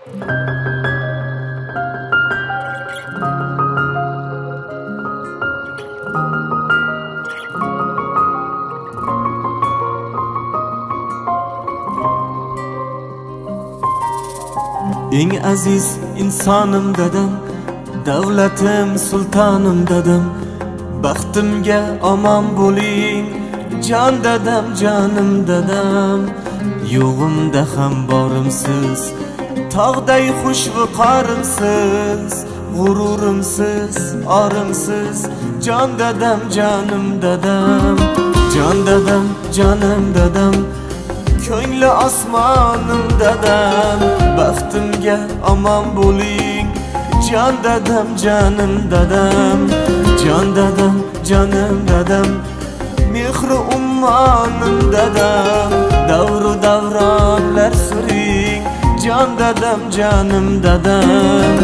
Eng aziz insonım dadam, davlatim sultonim dadam, baxtimga omon bo'ling jon dadam, jonim dadam. Yo'g'imda ham borimsiz, tog'day xushviqorimsiz, g'ururimsiz, orimsiz, jon dadam, jonim dadam. Jon dadam, jonim dadam, ko'ngli osmonim dadam, baxtimga omon bo'ling jon dadam, jonim dadam. Jon dadam, jonim dadam, mehri ummonim dadam, davru davronlar suring jon dadam, jonim dadam.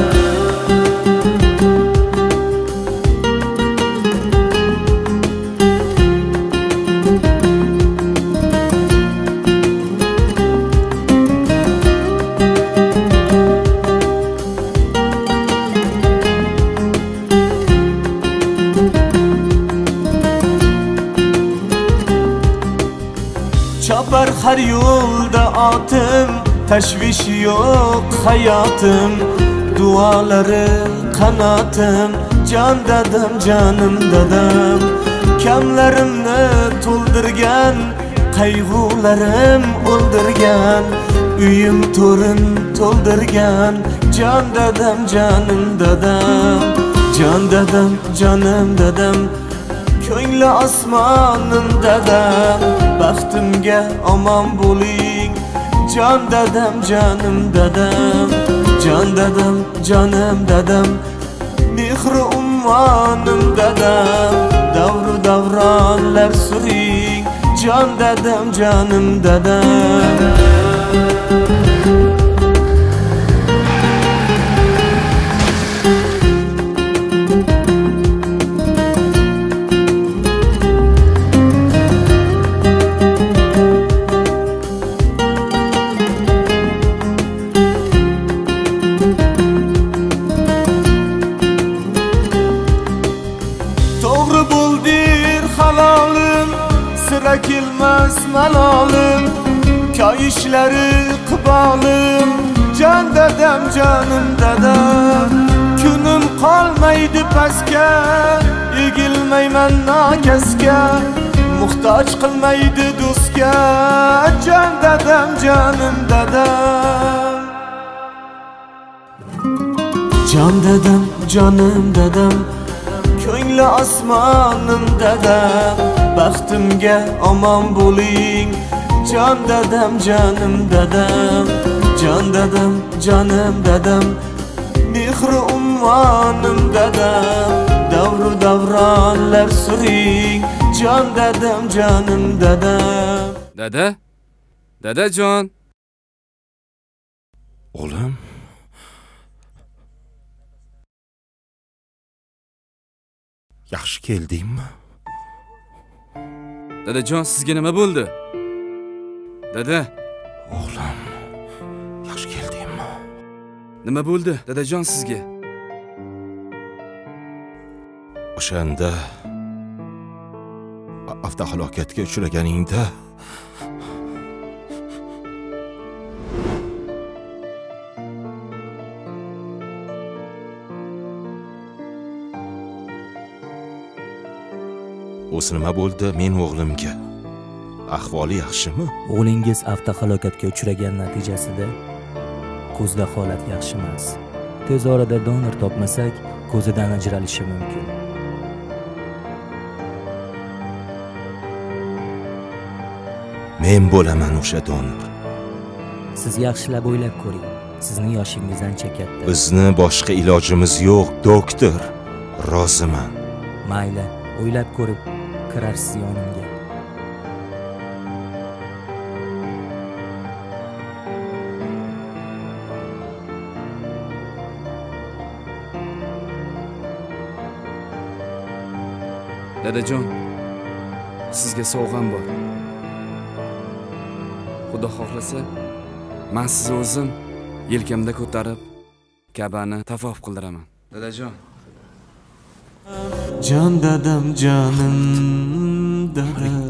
Chopar har yo'lda otim, tashvish yo'q hayotim, duolari qanotim jon dadam, jonim dadam. Kamlarimni to'ldirgan, qayg'ularim o'ldirgan, uyim to'rim to'ldirgan jon dadam, jonim dadam. Jon dadam, jonim dadam, ko'ngli osmonim dadam, baxtimga omon bo'ling jon dadam, jonim dadam. Jon dadam, jonim dadam, mehri ummonim dadam, davru davronlar suring jon dadam, jonim dadam. To'g'ri bo'ldir halolim, sira kelmas malolim, koyishlari iqbolim jon dadam, jonim dadam. Kunim qolmaydi pastga, egilmayman nokasga, muhtoj qilmaydi do'stga jon dadam, jonim dadam. Jon dadam, jonim dadam, ko'ngli osmonim dadam, baxtimga omon bo'ling jon dadam, jonim dadam. Jon dadam, jonim dadam, mehri ummonim dadam, davru davronlar suring jon dadam, jonim dadam. Dada? Dadajon. O'g'lim. Yaxshi keldingmi? Dadajon, sizga nima bo'ldi? Dada. O'g'lim, yaxshi keldingmi? Nima bo'ldi, dadajon sizga? O'shanda avtohalokatga uchraganingda o'zi nima bo'ldi men o'g'limga? Ahvoli yaxshimi? O'g'lingiz avtohalokatga uchragan natijasida ko'zda holat yaxshi emas. Tez orada donor topmasak, ko'zidan ajralishi mumkin. Men bo'laman o'sha donor. Siz yaxshilab o'ylab ko'ring. Sizning yoshingiz ancha katta. Bizni boshqa ilojimiz yo'q, doktor. Roziman. Mayli, o'ylab ko'rib kirarsiz yonimga. Dadajon, sizga sovg'am bor. Xudo xohlasa, men sizni o'zim yelkamda ko'tarib Ka'bani tavof qildiraman. Dadajon. Jon dadam, jonim dadam.